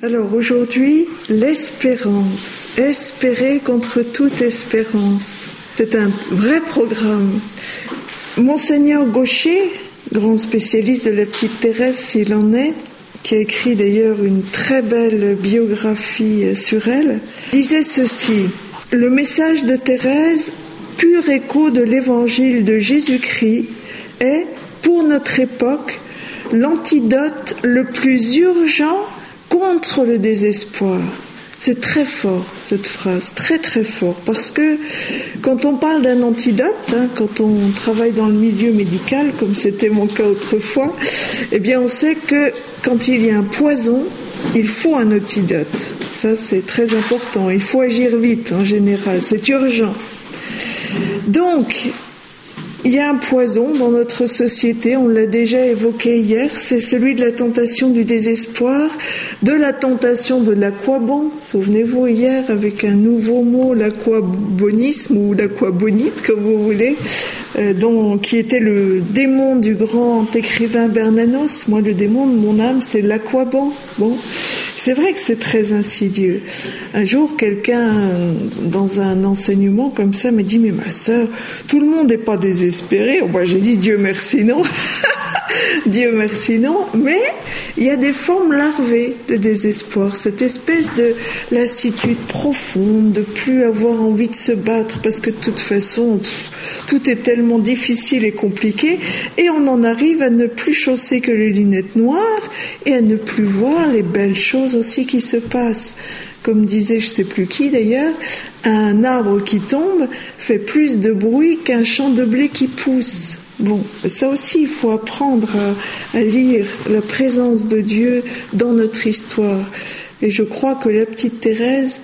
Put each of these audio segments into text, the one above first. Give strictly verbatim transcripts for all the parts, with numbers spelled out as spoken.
Alors aujourd'hui, l'espérance, espérer contre toute espérance. C'est un vrai programme. Monseigneur Gaucher, grand spécialiste de la petite Thérèse s'il en est, qui a écrit d'ailleurs une très belle biographie sur elle, disait ceci: le message de Thérèse, pur écho de l'évangile de Jésus-Christ, est, pour notre époque, l'antidote le plus urgent contre le désespoir. C'est très fort, cette phrase, très très fort, parce que quand on parle d'un antidote, hein, quand on travaille dans le milieu médical, comme c'était mon cas autrefois, eh bien on sait que quand il y a un poison, il faut un antidote. Ça, c'est très important. Il faut agir vite, en général. C'est urgent. Donc, il y a un poison dans notre société, on l'a déjà évoqué hier, c'est celui de la tentation du désespoir, de la tentation de l'aquabon. Souvenez-vous hier avec un nouveau mot, l'aquabonisme ou l'aquabonite, comme vous voulez, euh, dont, qui était le démon du grand écrivain Bernanos. Moi, le démon de mon âme, c'est l'aquabon. Bon, c'est vrai que c'est très insidieux. Un jour, quelqu'un, dans un enseignement comme ça, m'a dit « Mais ma sœur, tout le monde n'est pas désespéré. » Oh, bah, j'ai dit « Dieu merci, non !» Dieu merci, non. Mais il y a des formes larvées de désespoir, cette espèce de lassitude profonde, de plus avoir envie de se battre parce que de toute façon, tout est tellement difficile et compliqué, et on en arrive à ne plus chausser que les lunettes noires et à ne plus voir les belles choses aussi qui se passent. Comme disait je ne sais plus qui d'ailleurs, un arbre qui tombe fait plus de bruit qu'un champ de blé qui pousse. Bon, ça aussi, il faut apprendre à, à lire la présence de Dieu dans notre histoire. Et je crois que la petite Thérèse,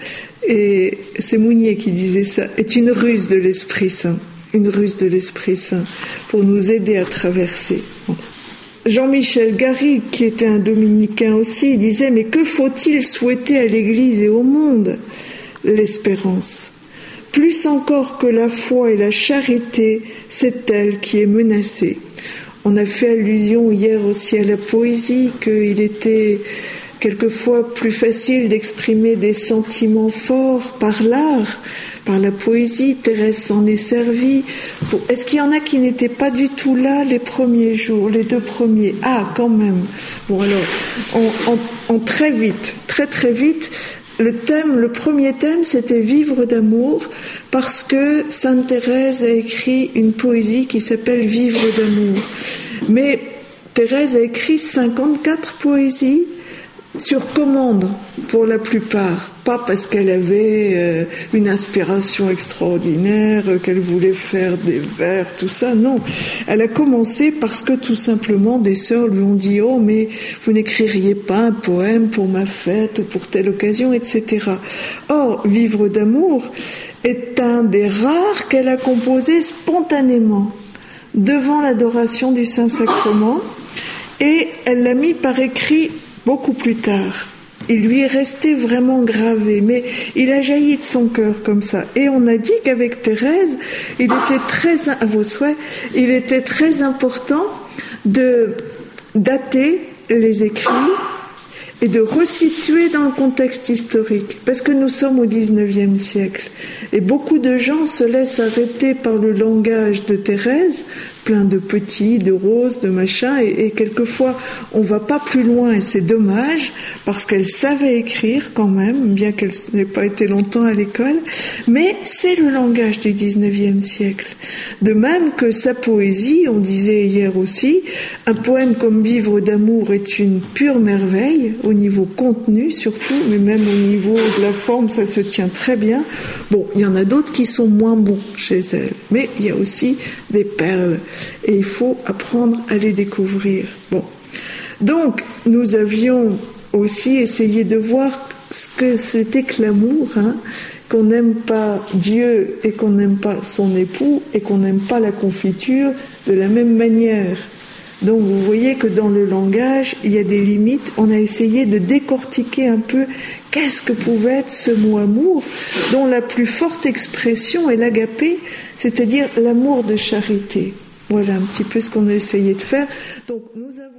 et c'est Mounier qui disait ça, est une ruse de l'Esprit Saint, une ruse de l'Esprit Saint, pour nous aider à traverser. Bon. Jean-Michel Garrigue, qui était un dominicain aussi, disait « Mais que faut-il souhaiter à l'Église et au monde ? L'espérance. Plus encore que la foi et la charité, c'est elle qui est menacée. » On a fait allusion hier aussi à la poésie, qu'il était quelquefois plus facile d'exprimer des sentiments forts par l'art, par la poésie. Thérèse s'en est servie. Bon, est-ce qu'il y en a qui n'étaient pas du tout là les premiers jours, les deux premiers ? Ah, quand même. Bon, alors, en, en, en très vite, très très vite, le thème, le premier thème, c'était « Vivre d'amour », parce que Sainte Thérèse a écrit une poésie qui s'appelle « Vivre d'amour ». Mais Thérèse a écrit cinquante-quatre poésies sur commande, pour la plupart. Pas parce qu'elle avait euh, une inspiration extraordinaire, euh, qu'elle voulait faire des vers, tout ça, non. Elle a commencé parce que tout simplement des sœurs lui ont dit « Oh, mais vous n'écririez pas un poème pour ma fête ou pour telle occasion, et cetera » Or, « Vivre d'amour » est un des rares qu'elle a composé spontanément, devant l'adoration du Saint-Sacrement, et elle l'a mis par écrit beaucoup plus tard. Il lui est resté vraiment gravé, mais il a jailli de son cœur comme ça. Et on a dit qu'avec Thérèse, il était très, à vos souhaits, il était très important de dater les écrits et de resituer dans le contexte historique, parce que nous sommes au dix-neuvième siècle. Et beaucoup de gens se laissent arrêter par le langage de Thérèse, plein de petits, de roses, de machins, et, et quelquefois on va pas plus loin, et c'est dommage, parce qu'elle savait écrire quand même, bien qu'elle n'ait pas été longtemps à l'école, mais c'est le langage du dix-neuvième siècle. De même que sa poésie, on disait hier aussi, un poème comme Vivre d'amour est une pure merveille, au niveau contenu surtout, mais même au niveau de la forme, ça se tient très bien. Bon, il y en a d'autres qui sont moins bons chez elle, mais il y a aussi des perles. Et il faut apprendre à les découvrir. Bon. Donc, nous avions aussi essayé de voir ce que c'était que l'amour, hein, qu'on n'aime pas Dieu et qu'on n'aime pas son époux et qu'on n'aime pas la confiture de la même manière. Donc, vous voyez que dans le langage, il y a des limites. On a essayé de décortiquer un peu qu'est-ce que pouvait être ce mot amour, dont la plus forte expression est l'agapé, c'est-à-dire l'amour de charité. Voilà un petit peu ce qu'on a essayé de faire. Donc, nous avons